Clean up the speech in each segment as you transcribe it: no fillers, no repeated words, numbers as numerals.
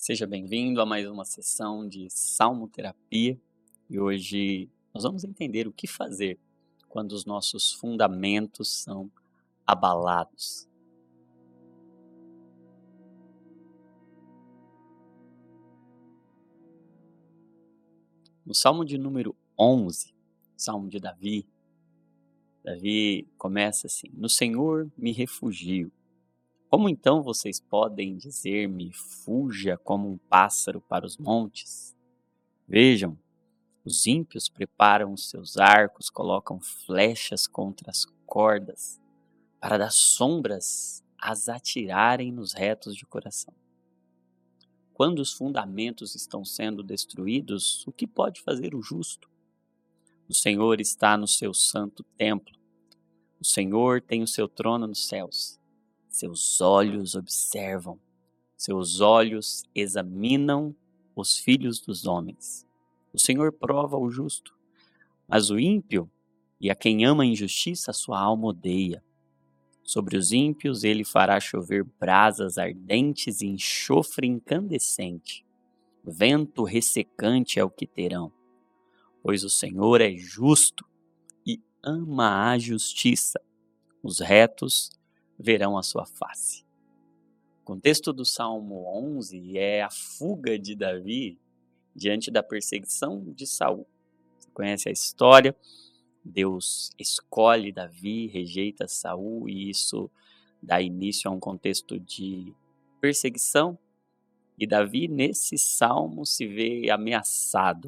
Seja bem-vindo a mais uma sessão de Salmoterapia e hoje nós vamos entender o que fazer quando os nossos fundamentos são abalados. No Salmo de número 11, Salmo de Davi começa assim: No Senhor me refugio. Como então vocês podem dizer-me, fuja como um pássaro para os montes? Vejam, os ímpios preparam os seus arcos, colocam flechas contra as cordas, para das sombras as atirarem nos retos de coração. Quando os fundamentos estão sendo destruídos, o que pode fazer o justo? O Senhor está no seu santo templo. O Senhor tem o seu trono nos céus. Seus olhos observam, seus olhos examinam os filhos dos homens. O Senhor prova o justo, mas o ímpio e a quem ama a injustiça, sua alma odeia. Sobre os ímpios ele fará chover brasas ardentes e enxofre incandescente. Vento ressecante é o que terão, pois o Senhor é justo e ama a justiça. Os retos verão a sua face. O contexto do Salmo 11 é a fuga de Davi diante da perseguição de Saul. Você conhece a história? Deus escolhe Davi, rejeita Saul e isso dá início a um contexto de perseguição. E Davi, nesse salmo, se vê ameaçado,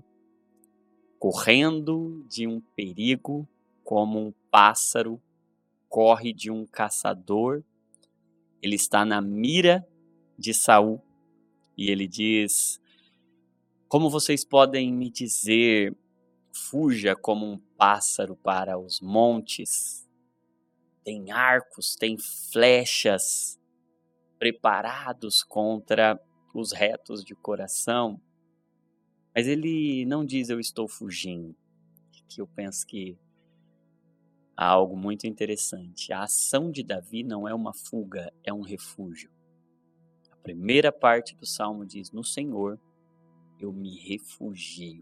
correndo de um perigo como um pássaro corre de um caçador. Ele está na mira de Saul e ele diz: Como vocês podem me dizer, fuja como um pássaro para os montes? Tem arcos, tem flechas preparados contra os retos de coração. Mas ele não diz eu estou fugindo, que eu penso que há algo muito interessante. A ação de Davi não é uma fuga, é um refúgio. A primeira parte do Salmo diz, no Senhor eu me refugio.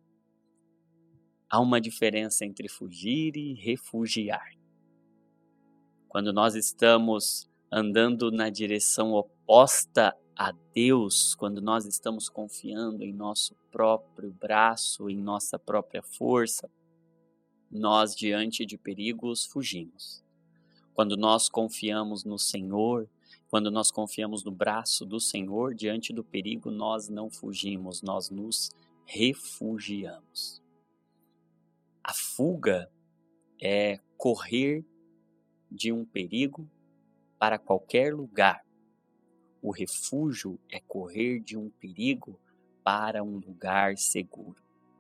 Há uma diferença entre fugir e refugiar. Quando nós estamos andando na direção oposta a Deus, quando nós estamos confiando em nosso próprio braço, em nossa própria força, nós diante de perigos fugimos. Quando nós confiamos no Senhor, quando nós confiamos no braço do Senhor, diante do perigo nós não fugimos, nós nos refugiamos. A fuga é correr de um perigo para qualquer lugar. O refúgio é correr de um perigo para um lugar seguro.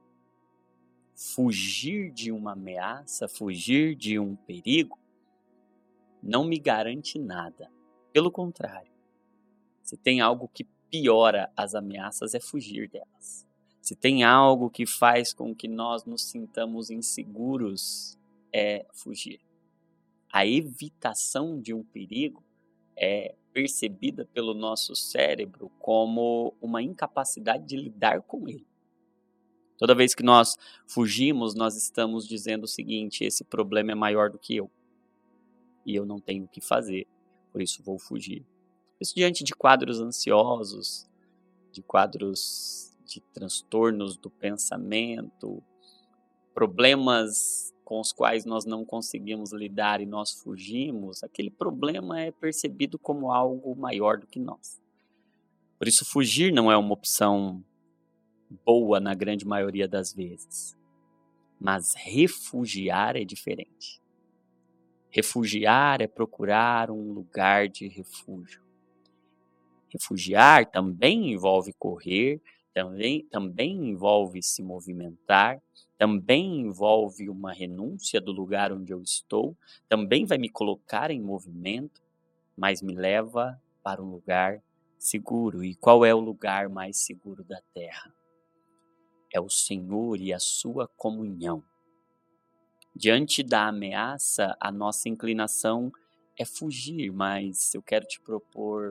Fugir de uma ameaça, fugir de um perigo, não me garante nada. Pelo contrário, se tem algo que piora as ameaças, é fugir delas. Se tem algo que faz com que nós nos sintamos inseguros, é fugir. A evitação de um perigo é percebida pelo nosso cérebro como uma incapacidade de lidar com ele. Toda vez que nós fugimos, nós estamos dizendo o seguinte, esse problema é maior do que eu. E eu não tenho o que fazer, por isso vou fugir. Isso diante de quadros ansiosos, de quadros de transtornos do pensamento, problemas com os quais nós não conseguimos lidar e nós fugimos, aquele problema é percebido como algo maior do que nós. Por isso, fugir não é uma opção boa na grande maioria das vezes. Mas refugiar é diferente. Refugiar é procurar um lugar de refúgio. Refugiar também envolve correr, também envolve se movimentar, também envolve uma renúncia do lugar onde eu estou, também vai me colocar em movimento, mas me leva para um lugar seguro. E qual é o lugar mais seguro da terra? É o Senhor e a sua comunhão. Diante da ameaça, a nossa inclinação é fugir, mas eu quero te propor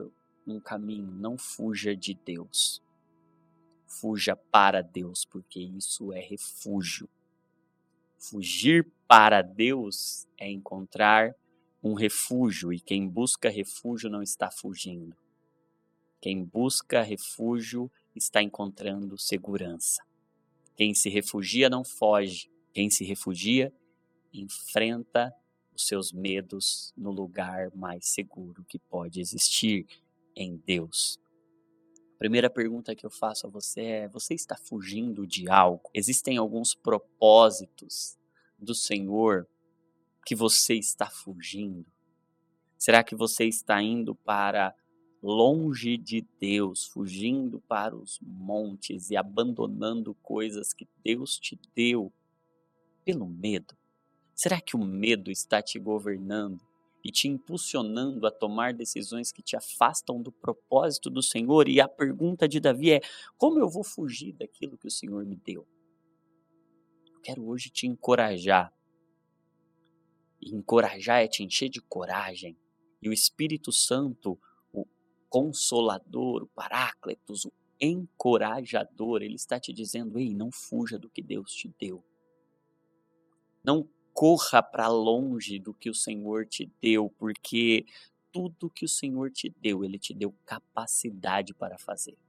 um caminho, não fuja de Deus. Fuja para Deus, porque isso é refúgio. Fugir para Deus é encontrar um refúgio, e quem busca refúgio não está fugindo. Quem busca refúgio está encontrando segurança. Quem se refugia não foge. Quem se refugia enfrenta os seus medos no lugar mais seguro que pode existir, em Deus. A primeira pergunta que eu faço a você é: você está fugindo de algo? Existem alguns propósitos do Senhor que você está fugindo? Será que você está indo para longe de Deus, fugindo para os montes e abandonando coisas que Deus te deu pelo medo? Será que o medo está te governando e te impulsionando a tomar decisões que te afastam do propósito do Senhor? E a pergunta de Davi é: como eu vou fugir daquilo que o Senhor me deu? Eu quero hoje te encorajar. E encorajar é te encher de coragem. E o Espírito Santo, o Consolador, o Paráclitos, o Encorajador, ele está te dizendo: ei, não fuja do que Deus te deu. Não corra para longe do que o Senhor te deu, porque tudo que o Senhor te deu, Ele te deu capacidade para fazer.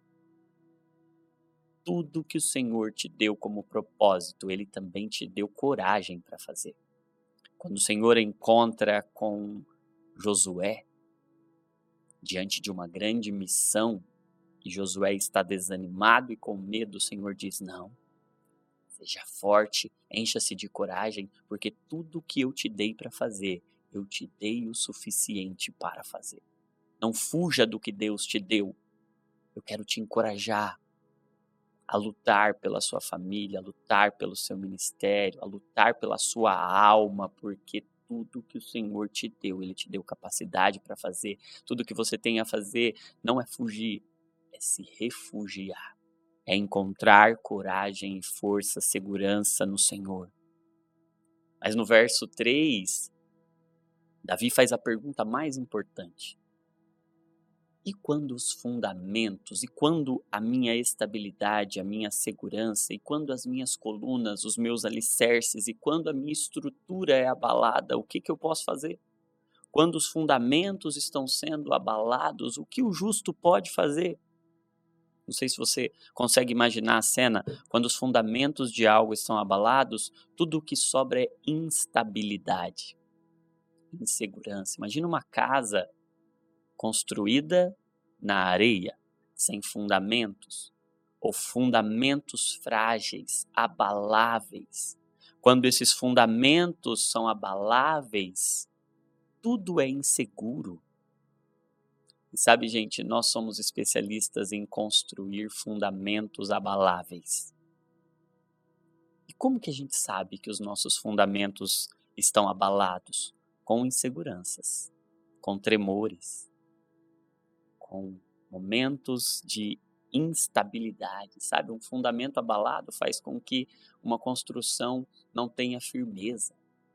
Tudo que o Senhor te deu como propósito, Ele também te deu coragem para fazer. Quando o Senhor encontra com Josué, diante de uma grande missão, e Josué está desanimado e com medo, o Senhor diz: não, seja forte, encha-se de coragem, porque tudo que eu te dei para fazer, eu te dei o suficiente para fazer. Não fuja do que Deus te deu. Eu quero te encorajar a lutar pela sua família, a lutar pelo seu ministério, a lutar pela sua alma, porque tudo que o Senhor te deu, Ele te deu capacidade para fazer. Tudo que você tem a fazer não é fugir, é se refugiar. É encontrar coragem e força, segurança no Senhor. Mas no verso 3, Davi faz a pergunta mais importante: e quando os fundamentos, e quando a minha estabilidade, a minha segurança, e quando as minhas colunas, os meus alicerces, e quando a minha estrutura é abalada, o que eu posso fazer? Quando os fundamentos estão sendo abalados, o que o justo pode fazer? Não sei se você consegue imaginar a cena. Quando os fundamentos de algo estão abalados, tudo o que sobra é instabilidade, insegurança. Imagina uma casa construída na areia, sem fundamentos, ou fundamentos frágeis, abaláveis. Quando esses fundamentos são abaláveis, tudo é inseguro. E sabe, gente, nós somos especialistas em construir fundamentos abaláveis. E como que a gente sabe que os nossos fundamentos estão abalados? Com inseguranças, com tremores, com momentos de instabilidade, sabe? Um fundamento abalado faz com que uma construção não tenha firmeza.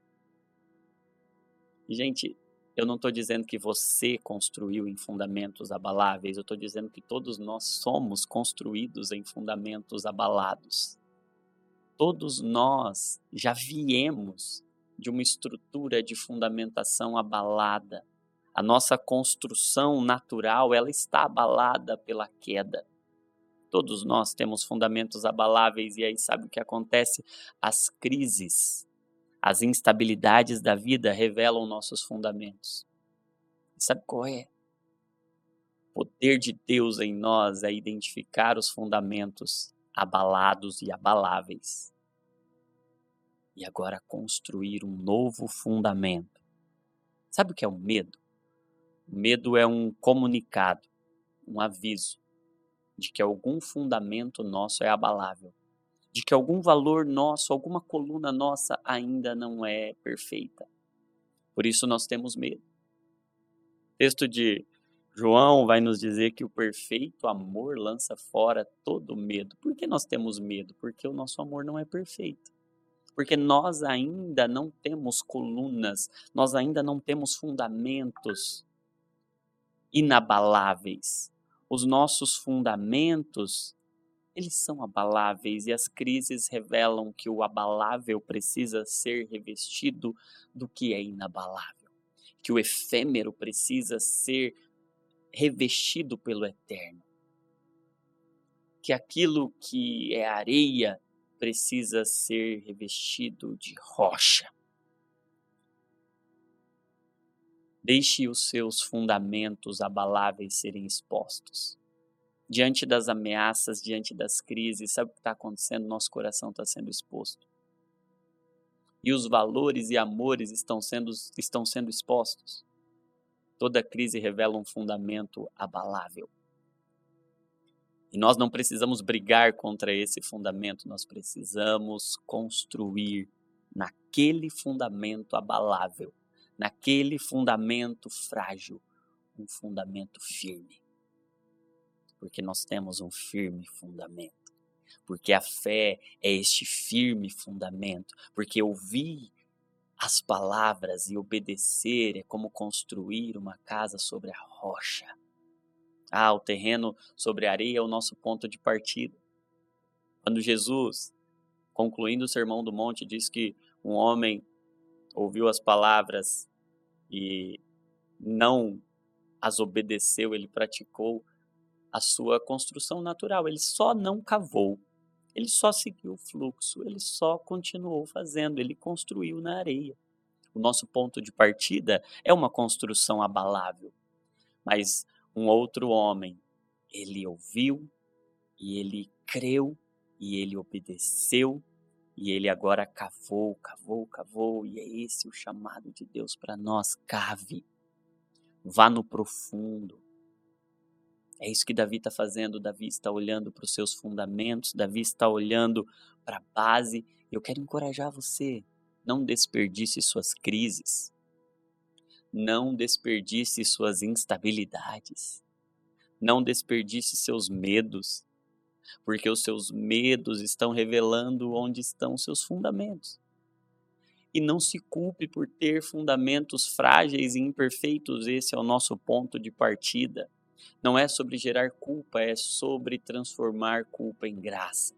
E, gente, eu não estou dizendo que você construiu em fundamentos abaláveis, eu estou dizendo que todos nós somos construídos em fundamentos abalados. Todos nós já viemos de uma estrutura de fundamentação abalada. A nossa construção natural, ela está abalada pela queda. Todos nós temos fundamentos abaláveis e aí sabe o que acontece? As crises, as instabilidades da vida revelam nossos fundamentos. E sabe qual é? O poder de Deus em nós é identificar os fundamentos abalados e abaláveis. E agora construir um novo fundamento. Sabe o que é o medo? O medo é um comunicado, um aviso de que algum fundamento nosso é abalável, de que algum valor nosso, alguma coluna nossa ainda não é perfeita. Por isso nós temos medo. O texto de João vai nos dizer que o perfeito amor lança fora todo medo. Por que nós temos medo? Porque o nosso amor não é perfeito. Porque nós ainda não temos colunas, nós ainda não temos fundamentos inabaláveis. Os nossos fundamentos, eles são abaláveis e as crises revelam que o abalável precisa ser revestido do que é inabalável, que o efêmero precisa ser revestido pelo eterno, que aquilo que é areia precisa ser revestido de rocha. Deixe os seus fundamentos abaláveis serem expostos. Diante das ameaças, diante das crises, sabe o que está acontecendo? Nosso coração está sendo exposto. E os valores e amores estão sendo expostos. Toda crise revela um fundamento abalável. E nós não precisamos brigar contra esse fundamento, nós precisamos construir naquele fundamento abalável, naquele fundamento frágil, um fundamento firme. Porque nós temos um firme fundamento. Porque a fé é este firme fundamento. Porque ouvir as palavras e obedecer é como construir uma casa sobre a rocha. O terreno sobre a areia é o nosso ponto de partida. Quando Jesus, concluindo o Sermão do Monte, diz que um homem ouviu as palavras e não as obedeceu, ele praticou a sua construção natural. Ele só não cavou, ele só seguiu o fluxo, ele só continuou fazendo, ele construiu na areia. O nosso ponto de partida é uma construção abalável, mas um outro homem, ele ouviu e ele creu e ele obedeceu e ele agora cavou, e é esse o chamado de Deus para nós. Cave, vá no profundo. É isso que Davi está fazendo. Davi está olhando para os seus fundamentos, Davi está olhando para a base. Eu quero encorajar você, não desperdice suas crises, não desperdice suas instabilidades, não desperdice seus medos, porque os seus medos estão revelando onde estão seus fundamentos. E não se culpe por ter fundamentos frágeis e imperfeitos, esse é o nosso ponto de partida. Não é sobre gerar culpa, é sobre transformar culpa em graça.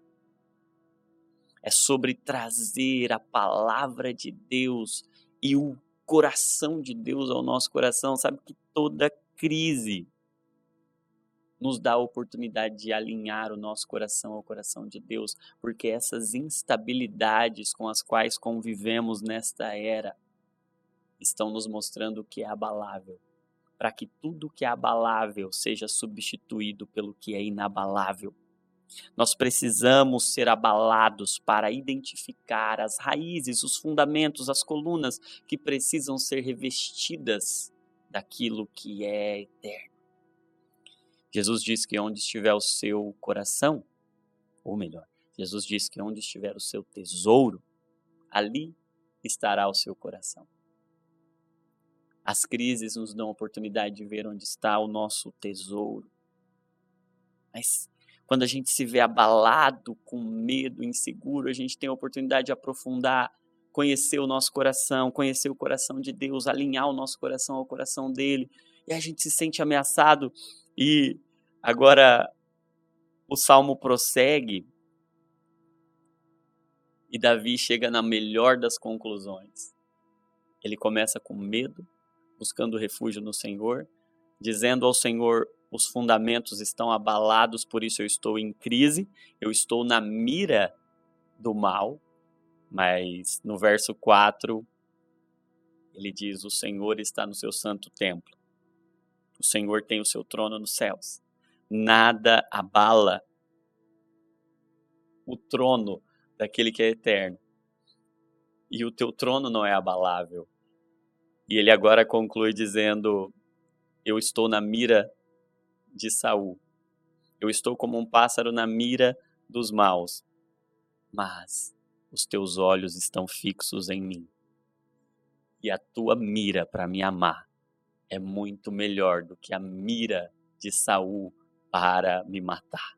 É sobre trazer a palavra de Deus e o coração de Deus ao nosso coração. Sabe que toda crise nos dá a oportunidade de alinhar o nosso coração ao coração de Deus, porque essas instabilidades com as quais convivemos nesta era estão nos mostrando o que é abalável, para que tudo que é abalável seja substituído pelo que é inabalável. Nós precisamos ser abalados para identificar as raízes, os fundamentos, as colunas que precisam ser revestidas daquilo que é eterno. Jesus diz que onde estiver o seu coração, ou melhor, Jesus diz que onde estiver o seu tesouro, ali estará o seu coração. As crises nos dão a oportunidade de ver onde está o nosso tesouro. Mas quando a gente se vê abalado, com medo, inseguro, a gente tem a oportunidade de aprofundar, conhecer o nosso coração, conhecer o coração de Deus, alinhar o nosso coração ao coração dele. E a gente se sente ameaçado. E agora o Salmo prossegue e Davi chega na melhor das conclusões. Ele começa com medo, buscando refúgio no Senhor, dizendo ao Senhor: os fundamentos estão abalados, por isso eu estou em crise, eu estou na mira do mal. Mas no verso 4, ele diz: o Senhor está no seu santo templo. O Senhor tem o seu trono nos céus. Nada abala o trono daquele que é eterno. E o teu trono não é abalável. E ele agora conclui dizendo: eu estou na mira de Saul. Eu estou como um pássaro na mira dos maus. Mas os teus olhos estão fixos em mim. E a tua mira para me amar é muito melhor do que a mira de Saul para me matar.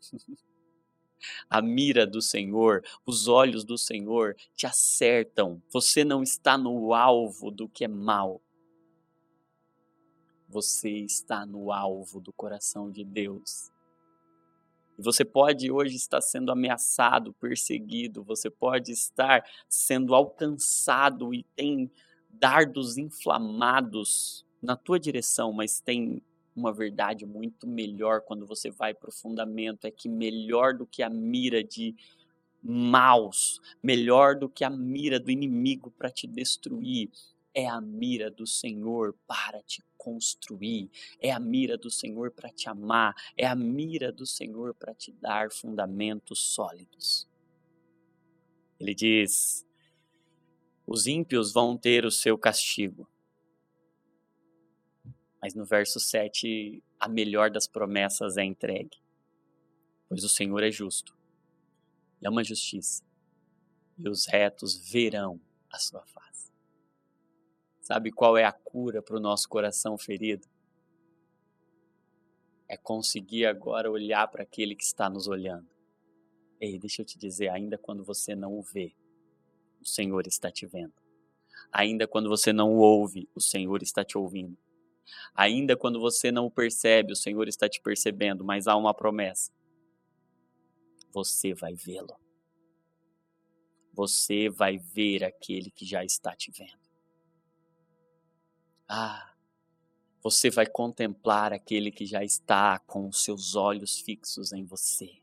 A mira do Senhor, os olhos do Senhor te acertam. Você não está no alvo do que é mal. você está no alvo do coração de Deus. E você pode hoje estar sendo ameaçado, perseguido, você pode estar sendo alcançado e tem dardos inflamados na tua direção, mas tem uma verdade muito melhor quando você vai para o fundamento, é que melhor do que a mira de maus, melhor do que a mira do inimigo para te destruir, é a mira do Senhor para te construir, é a mira do Senhor para te amar, é a mira do Senhor para te dar fundamentos sólidos. Ele diz: os ímpios vão ter o seu castigo. Mas no verso 7, a melhor das promessas é entregue. Pois o Senhor é justo, e ama a justiça, e os retos verão a sua face. Sabe qual é a cura para o nosso coração ferido? É conseguir agora olhar para aquele que está nos olhando. Ei, deixa eu te dizer, ainda quando você não o vê, o Senhor está te vendo. Ainda quando você não o ouve, o Senhor está te ouvindo. Ainda quando você não o percebe, o Senhor está te percebendo, mas há uma promessa. Você vai vê-lo. Você vai ver aquele que já está te vendo. Você vai contemplar aquele que já está com os seus olhos fixos em você.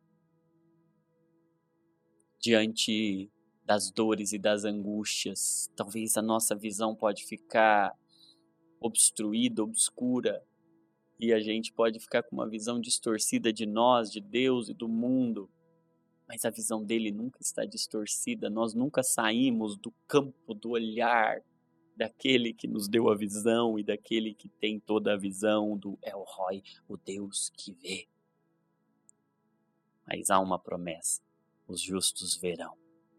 Diante das dores e das angústias, talvez a nossa visão pode ficar obstruída, obscura, e a gente pode ficar com uma visão distorcida de nós, de Deus e do mundo. Mas a visão dele nunca está distorcida, nós nunca saímos do campo do olhar daquele que nos deu a visão e daquele que tem toda a visão, do El Roi, o Deus que vê. Mas há uma promessa, os justos verão.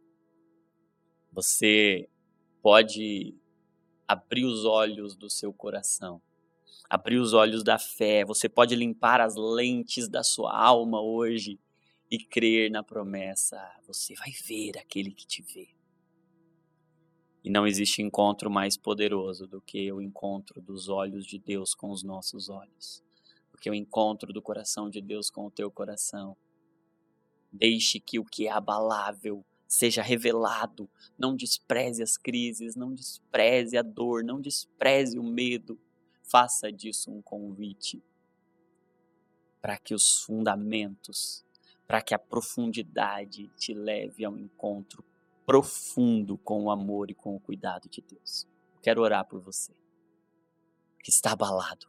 Você pode abrir os olhos do seu coração, abrir os olhos da fé, você pode limpar as lentes da sua alma hoje e crer na promessa, você vai ver aquele que te vê. E não existe encontro mais poderoso do que o encontro dos olhos de Deus com os nossos olhos. Porque o encontro do coração de Deus com o teu coração. Deixe que o que é abalável seja revelado. Não despreze as crises, não despreze a dor, não despreze o medo. Faça disso um convite para que os fundamentos, para que a profundidade te leve ao encontro profundo com o amor e com o cuidado de Deus. Eu quero orar por você, que está abalado,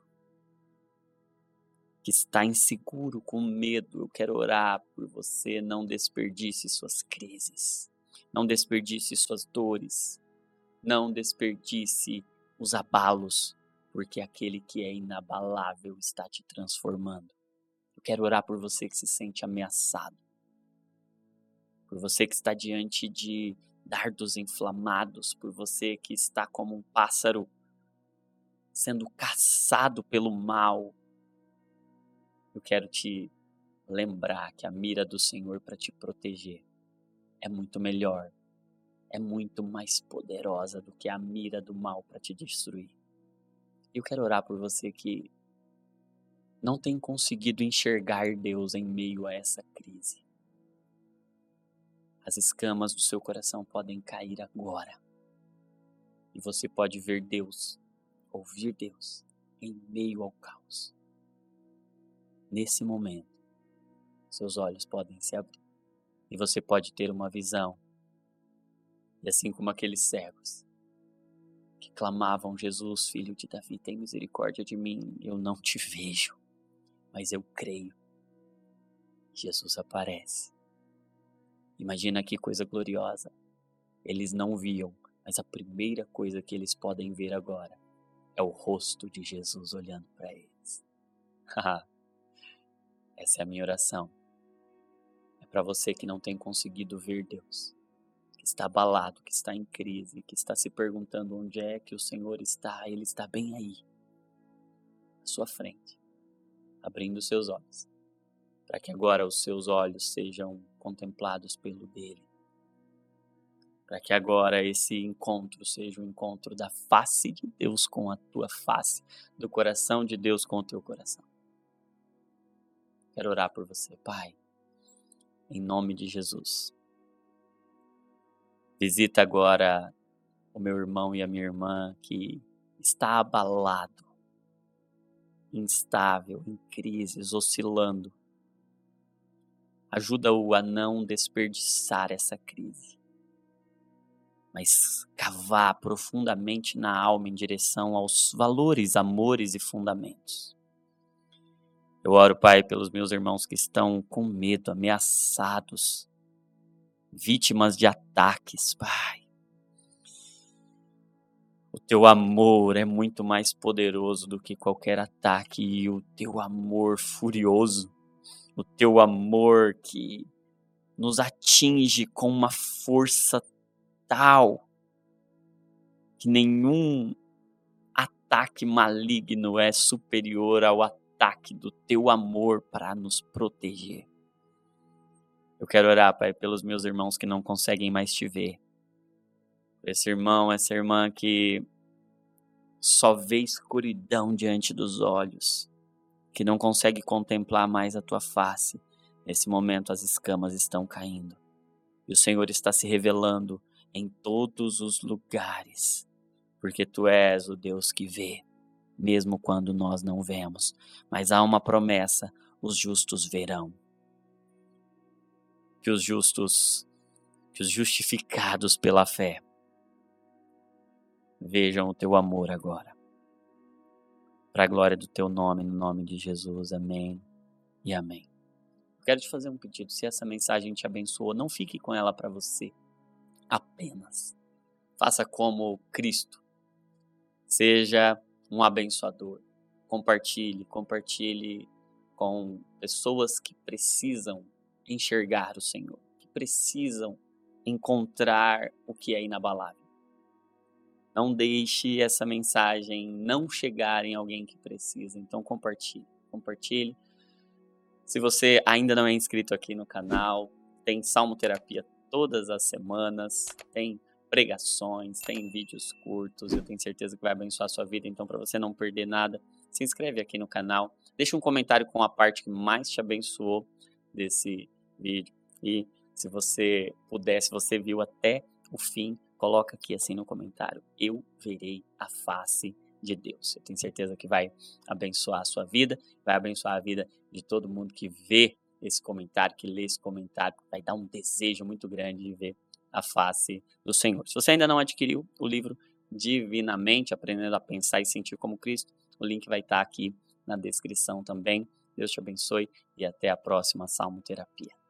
que está inseguro, com medo. Eu quero orar por você, não desperdice suas crises, não desperdice suas dores, não desperdice os abalos, porque aquele que é inabalável está te transformando. Eu quero orar por você que se sente ameaçado, por você que está diante de dardos inflamados, por você que está como um pássaro sendo caçado pelo mal. Eu quero te lembrar que a mira do Senhor para te proteger é muito melhor, é muito mais poderosa do que a mira do mal para te destruir. Eu quero orar por você que não tem conseguido enxergar Deus em meio a essa crise. As escamas do seu coração podem cair agora. E você pode ver Deus, ouvir Deus, em meio ao caos. Nesse momento, seus olhos podem se abrir. E você pode ter uma visão. E assim como aqueles cegos que clamavam: Jesus, filho de Davi, tem misericórdia de mim. Eu não te vejo, mas eu creio. Jesus aparece. Imagina que coisa gloriosa. Eles não viam, mas a primeira coisa que eles podem ver agora é o rosto de Jesus olhando para eles. Essa é a minha oração. É para você que não tem conseguido ver Deus, que está abalado, que está em crise, que está se perguntando onde é que o Senhor está. Ele está bem aí, à sua frente, abrindo seus olhos, para que agora os seus olhos sejam contemplados pelo dele, para que agora esse encontro seja o encontro da face de Deus com a tua face, do coração de Deus com o teu coração. Quero orar por você, Pai, em nome de Jesus. Visita agora o meu irmão e a minha irmã que está abalado, instável, em crises, oscilando. Ajuda-o a não desperdiçar essa crise, mas cavar profundamente na alma em direção aos valores, amores e fundamentos. Eu oro, Pai, pelos meus irmãos que estão com medo, ameaçados, vítimas de ataques, Pai. O teu amor é muito mais poderoso do que qualquer ataque e o teu amor furioso, o teu amor que nos atinge com uma força tal que nenhum ataque maligno é superior ao ataque do teu amor para nos proteger. Eu quero orar, Pai, pelos meus irmãos que não conseguem mais te ver. Esse irmão, essa irmã que só vê escuridão diante dos olhos, que não consegue contemplar mais a tua face. Nesse momento as escamas estão caindo e o Senhor está se revelando em todos os lugares, porque tu és o Deus que vê, mesmo quando nós não vemos. Mas há uma promessa: os justos verão. Que os justificados pela fé vejam o teu amor agora. Para a glória do teu nome, no nome de Jesus. Amém e amém. Quero te fazer um pedido. Se essa mensagem te abençoou, não fique com ela para você apenas. Faça como Cristo. Seja um abençoador. Compartilhe com pessoas que precisam enxergar o Senhor, que precisam encontrar o que é inabalável. Não deixe essa mensagem não chegar em alguém que precisa. Então compartilhe. Se você ainda não é inscrito aqui no canal, tem Salmoterapia todas as semanas, tem pregações, tem vídeos curtos, eu tenho certeza que vai abençoar a sua vida. Então, para você não perder nada, se inscreve aqui no canal, deixa um comentário com a parte que mais te abençoou desse vídeo. E se você puder, se você viu até o fim, coloca aqui assim no comentário: eu verei a face de Deus. Eu tenho certeza que vai abençoar a sua vida, vai abençoar a vida de todo mundo que vê esse comentário, que lê esse comentário, vai dar um desejo muito grande de ver a face do Senhor. Se você ainda não adquiriu o livro Divinamente, Aprendendo a Pensar e Sentir como Cristo, o link vai estar aqui na descrição também. Deus te abençoe e até a próxima Salmoterapia.